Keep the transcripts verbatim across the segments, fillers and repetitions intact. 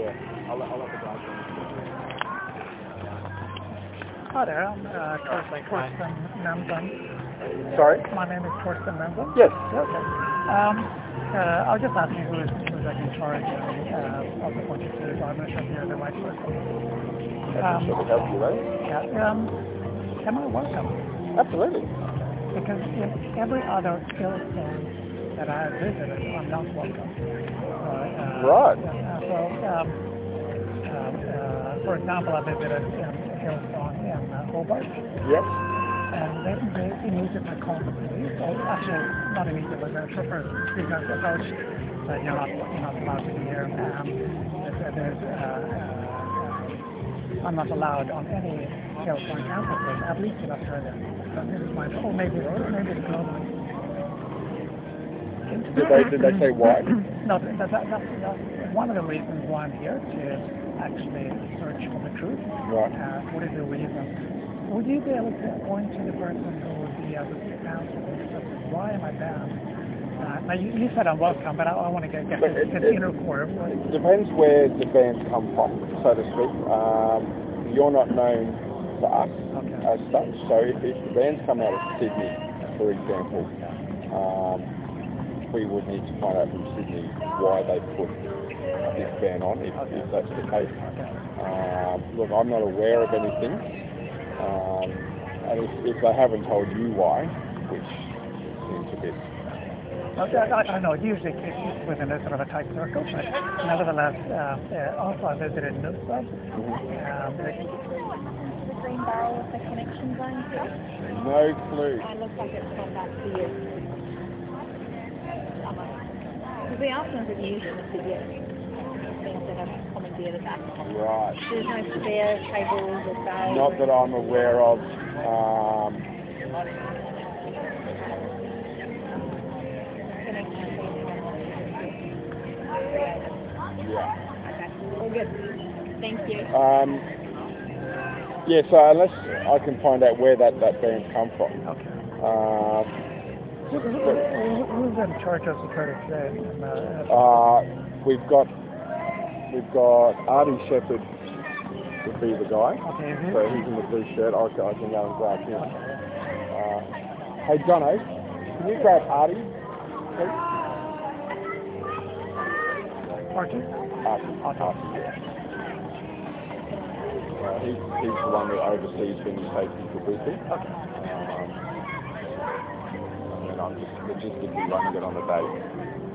yeah. I'll let, I'll let the guys know. Hi there, I'm uh, Torsten, Torsten Menzen. Sorry? My name is Torsten Menzen. Yes. Okay. Um, uh, I was just asking who is, who is like in charge uh, of the project series. I'm not sure if you're the right person. Um, sure to help you, right? Yeah. Um, am I welcome? Absolutely. Because in every other Hillsong that I have visited, I'm not welcome. So, uh, right. Uh, so, um, um, uh, for example, I visited um, Hillsong in uh, Hobart. Yes. And they, they immediately called the police. Or actually, not immediately, the chauffeur began to approach that you're not, you're not allowed to be here. Um, that there's, uh, uh, I'm not allowed on any Hillsong campuses, at least in Australia. So this is my, or maybe, maybe it's globally. Did they, did they say why? No, that, that, that's, that's one of the reasons why I'm here, to actually search for the truth. Right. Uh, what is the reason? Would you be able to point to the person who would be able to answer this question? Why am I banned? Uh, now, you, you said I'm welcome, but I, I want to get, get but this, it, this it, inner core. It depends where the bands come from, so to speak. Um, you're not known to us okay. as such, so if, if the bands come out of Sydney, for example, um, we would need to find out from Sydney why they put this ban on, if, okay. if that's the case. Okay. Um, look, I'm not aware of anything. Um, and if, if they haven't told you why, which seems a bit... Okay, I, I know, usually it's within a sort of a tight circle, but nevertheless, uh, uh, also I visited Noosa. Mm-hmm. Um, the green barrel with the connection zone stuff? No clue. It looks like it's gone back to you. Because we asked them reviews and they said yes. Things that have commandeered it back. Right. There's no spare cables or bells. Not that I'm aware of. Um, yeah. Okay. All good. Thank you. Um, yeah, so unless I can find out where that, that band's come from. Okay. Um, who, who, who's in charge of security today? Uh, uh, we've got we've got Artie Shepherd would be the guy. Okay. So he's in the blue shirt. I, I can go and grab him. Okay. Uh, hey, Jono, can you grab Artie, please? Artie? Artie. Artie. Artie, yeah. Uh, he's, he's the one that oversees venue safety for Brisbane. Okay. Um, and then I'm just logistically running it on the day.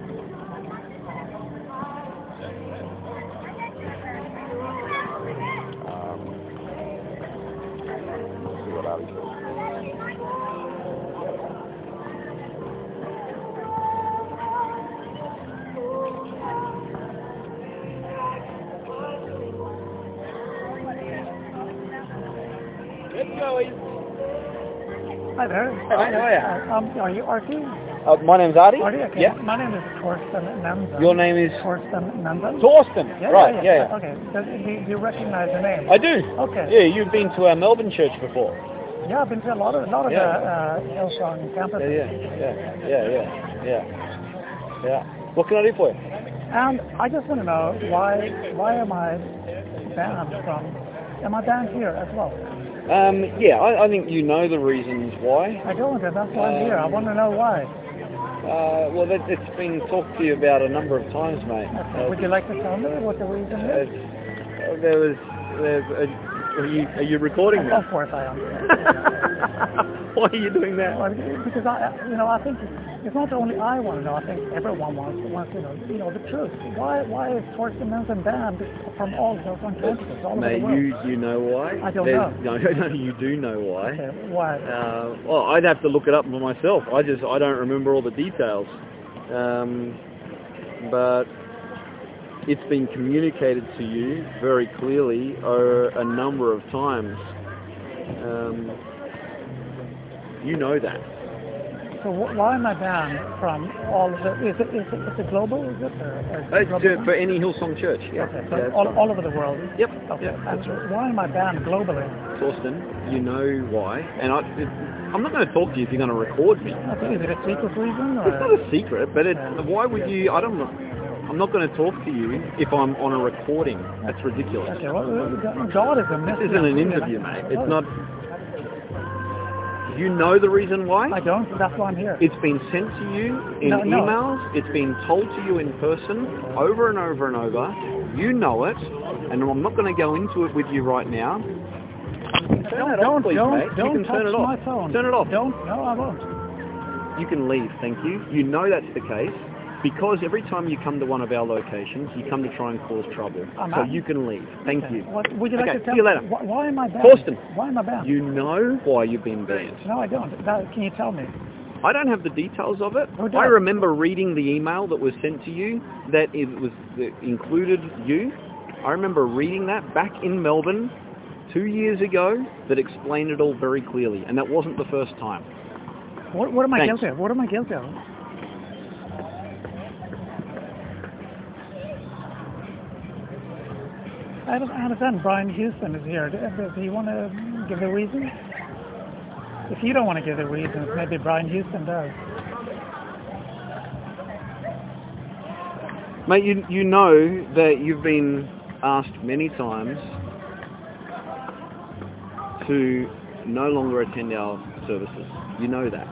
Hi there. Hi, how are you? Uh, um, are you Artie? Uh, my name's Artie. Artie, okay. Yeah. My name is Torsten Menzen. Your name is? Torsten Menzen. Torsten. Yeah, right, yeah. yeah. yeah. Okay. Do, do you recognize the name? I do. Okay. Yeah, you've been to our Melbourne church before. Yeah, I've been to a lot of, a lot of yeah. the uh, Hillsong campuses. Yeah, yeah, yeah, yeah, yeah, yeah. Yeah. What can I do for you? And I just want to know, why why am I banned from, am I banned here as well? Um, yeah, I, I think you know the reasons why. I don't, and that's why um, I'm here. I want to know why. Uh, well, that, it's been talked to you about a number of times, mate. Okay. Uh, Would you like to tell me what the reason is? Uh, there was, there's a, are you, are you recording me? Of course I am. Why are you doing that? Well, because I, you know, I think it's not only I want to know. I think everyone wants wants to know, you know, the truth. Why why is Torsten Menzen banned from all those on campuses all Mate, over the you world? you know why? I don't There's, know. No, no, you do know why. Okay, why? Uh, well, I'd have to look it up for myself. I just I don't remember all the details. Um, but it's been communicated to you very clearly uh, a number of times. Um, you know that. So wh- why am I banned from all of the? Is it is it, is it global? Is it? Or, or Uh, global to, for any Hillsong church, yeah. Okay, so yeah all, right. all over the world. Yep. Okay. Yep, that's And right. why am I banned globally? Torsten, you know why, and I, it, I'm not going to talk to you if you're going to record me. Okay, is it a secret reason? Or? It's not a secret, but it's, Yeah. why would you? I don't know. I'm not going to talk to you if I'm on a recording. That's ridiculous. Okay, well, God is a mystery. This isn't an interview, mate. It's not... You know the reason why? I don't. That's why I'm here. It's been sent to you in no, no. emails. It's been told to you in person over and over and over. You know it, and I'm not going to go into it with you right now. Turn don't, it off, please, don't, mate. Don't you can touch turn it off. my phone. Turn it off. Don't. No, I won't. You can leave, thank you. You know that's the case. Because every time you come to one of our locations, you come to try and cause trouble. I'm so out. you can leave. Thank Okay. you. What, would you like okay, to tell see you later. Why, why am I banned? Torsten. Why am I banned? You know why you've been banned. No, I don't. That, can you tell me? I don't have the details of it. Who does? I remember reading the email that was sent to you that it was that included you. I remember reading that back in Melbourne two years ago that explained it all very clearly, and that wasn't the first time. What, what am I Thanks. guilty of? What am I guilty of? I don't I understand Brian Houston is here. Does he want to give the reasons? If you don't want to give the reasons, maybe Brian Houston does. Mate, you, you know that you've been asked many times to no longer attend our services. You know that.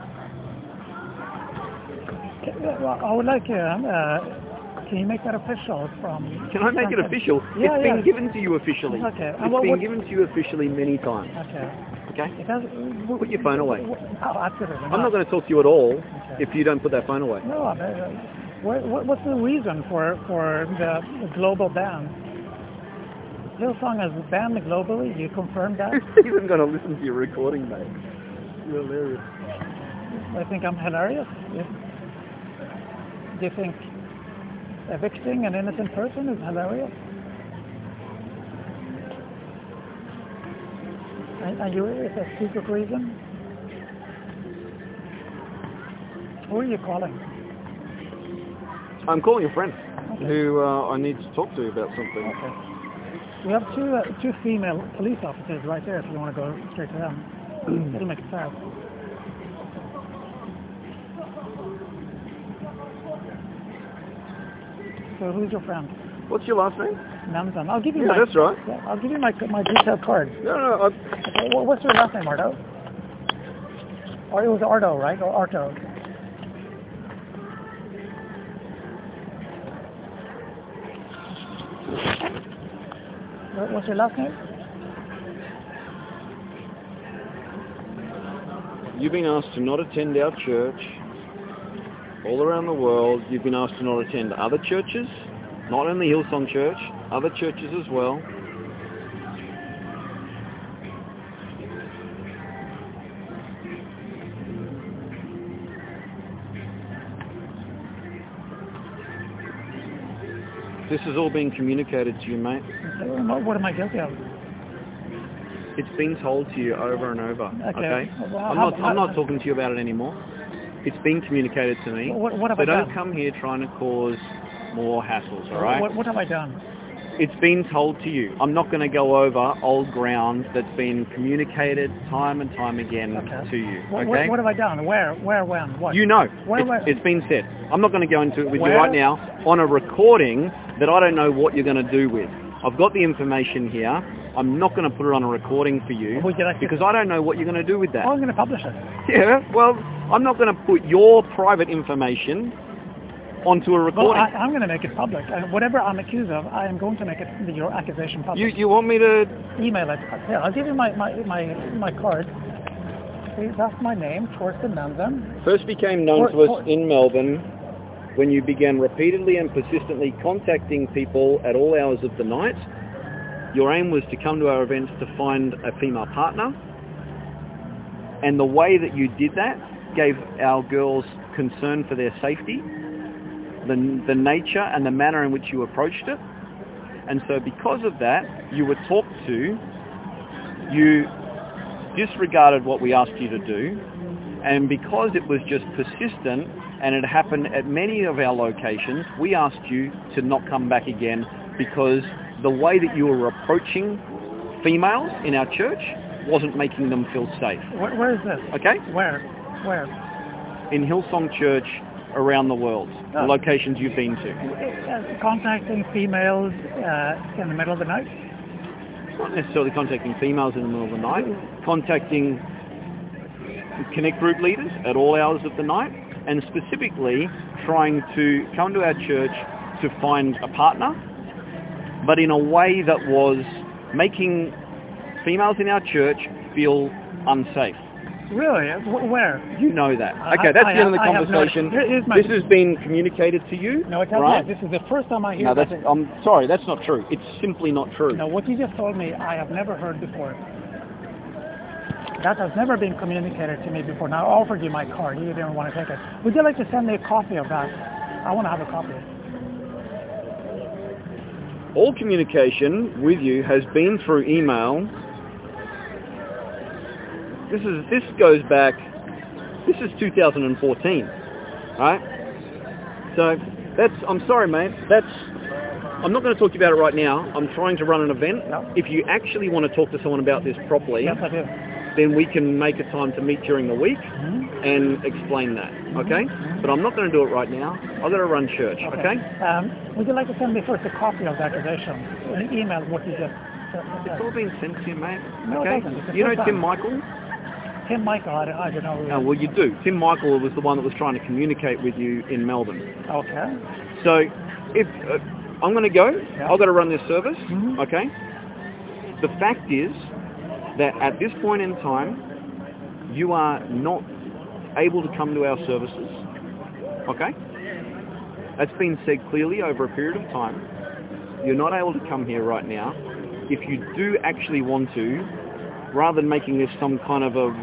Well, I would like, uh, uh, can you make that official from... Can I make from, it official? Yeah, it's yeah. been given to you officially. Okay. It's And what, been what, given to you officially many times. okay. Okay? It does, Put your phone away. Oh, absolutely. I'm not going to talk to you at all Okay. if you don't put that phone away. No, I mean, uh, what, what, what's the reason for, for the, the global ban? Hillsong has banned globally. You confirmed that? Who's even going to listen to your recording, mate? You're hilarious. I think I'm hilarious. Yeah. Do you think evicting an innocent person is hilarious? And, and you, it's a secret reason? Who are you calling? I'm calling a friend Okay. who uh, I need to talk to about something. Okay. We have two uh, two female police officers right there if you want to go straight to them. It'll make it fast. So who's your friend? What's your last name? Namzan. I'll give you Yeah, my... that's right. Yeah, I'll give you my my detailed card. No, no, I, Okay, wha- what's your last name, Ardo? Or it was Ardo, right? Or Arto? What- What's your last name? you've been asked to not attend our church all around the world. You've been asked to not attend other churches, not only Hillsong Church, other churches as well. This has all been communicated to you, mate. Okay, What what am I guilty of? It's been told to you over and over. Okay. Okay. Well, I'm how- not. how- I'm not talking to you about it anymore. It's been communicated to me. What, what have So I don't done? come here trying to cause more hassles. All right. What, what have I done? It's been told to you. I'm not going to go over old ground that's been communicated time and time again Okay. to you. What, Okay. what, what have I done? Where? Where? When? What? You know. Where- it's, where- it's been said. I'm not going to go into it with Where? you right now on a recording that I don't know what you're going to do with. I've got the information here. I'm not going to put it on a recording for you Would you like to- because I don't know what you're going to do with that. Oh, I'm going to publish it. Yeah, well, I'm not going to put your private information onto a Well, recording. I, I'm going to make it public. Uh, whatever I'm accused of, I am going to make it your accusation you public. you want me to... Email it. Here, I'll give you my my my, my card. See, that's my name, Torsten Namzan. First became known Or- to us or- in Melbourne when you began repeatedly and persistently contacting people at all hours of the night. Your aim was to come to our events to find a female partner. And the way that you did that gave our girls concern for their safety, the, the nature and the manner in which you approached it. And so because of that, you were talked to, you disregarded what we asked you to do, and because it was just persistent and it happened at many of our locations, we asked you to not come back again because the way that you were approaching females in our church wasn't making them feel safe. Where, where is this? Okay? Where? Where? In Hillsong Church around the world, the Oh. locations you've been to? Uh, contacting females uh, in the middle of the night. Not necessarily contacting females in the middle of the night, contacting Connect group leaders at all hours of the night, and specifically trying to come to our church to find a partner, but in a way that was making females in our church feel unsafe. Really? W- Where? You know that. I- Okay, that's I the end of the have- I have no- conversation. Here- here's my- This has been communicated to you, No, it has right? not. This is the first time I hear No, that. that's, I'm sorry, that's not true. It's simply not true. No, what you just told me, I have never heard before. That has never been communicated to me before. Now, I offered you my card. You didn't want to take it. Would you like to send me a copy of that? I want to have a copy. All communication with you has been through email. This is this goes back. This is two thousand fourteen, right? So that's. I'm sorry, mate. That's. I'm not going to talk to you about it right now. I'm trying to run an event. No. If you actually want to talk to someone about this properly, Yes, I do. then we can make a time to meet during the week Mm-hmm. and explain that. Okay? Mhm. But I'm not going to do it right now. I've got to run church. Okay? Um, would you like to send me first a copy of the accusation? An email, what you just said. It's all been sent to you, mate. No, it Okay? hasn't. It's the You know first Tim time. Michael? Tim Michael, I, I don't know. Oh, well, you do. Tim Michael was the one that was trying to communicate with you in Melbourne. Okay. So, if uh, I'm going to go, Yeah. I've got to run this service. Mhm. Okay? The fact is that at this point in time, you are not able to come to our services. Okay? That's been said clearly over a period of time. You're not able to come here right now. If you do actually want to, rather than making this some kind of a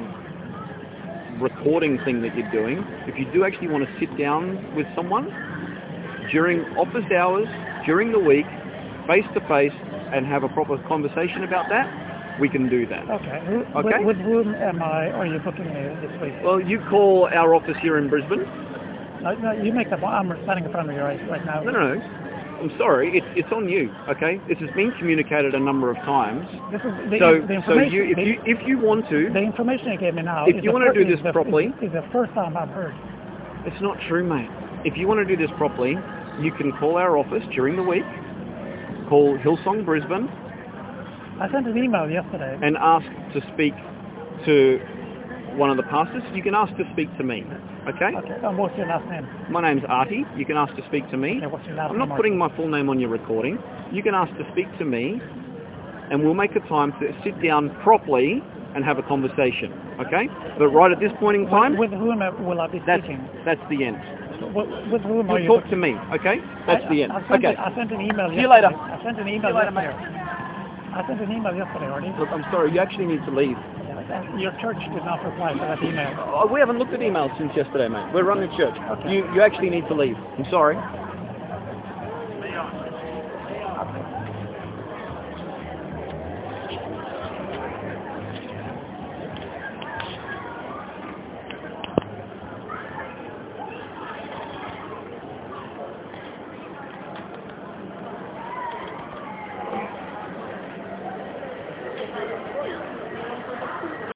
recording thing that you're doing, if you do actually want to sit down with someone during office hours, during the week, face to face, and have a proper conversation about that, we can do that. Okay. Who- Okay. With, with whom am I, are you booking me this week? Well, you call our office here in Brisbane. No, no, you make the, I'm standing in front of you right, right now. No, no, no. I'm sorry. It's it's on you. Okay. This has been communicated a number of times. This is the, So the so information. you if the, you if you want to, the information you gave me now. If is you the want to fir- do this is the, properly- is, is the first time I've heard. it's not true, mate. If you want to do this properly, you can call our office during the week. Call Hillsong Brisbane I sent an email yesterday. and ask to speak to one of the pastors. You can ask to speak to me. Okay. Okay. And what's your last name? My name's Artie. You can ask to speak to me. Okay, what's your last I'm name? not putting my full name on your recording. You can ask to speak to me, and we'll make a time to sit down properly and have a conversation. Okay? But right at this point in time, With, with whom will I be that's speaking? that's the end. With, with whom are You you? talk book- to me. Okay? That's I, the end. I, I sent, Okay. I sent an email. See you yesterday. later. I sent an email you later, yesterday. I sent an email yesterday already. Look, I'm sorry. You actually need to leave. Your church did not reply to that email. Oh, we haven't looked at emails since yesterday, mate. We're running church. Okay. You you actually need to leave. I'm sorry.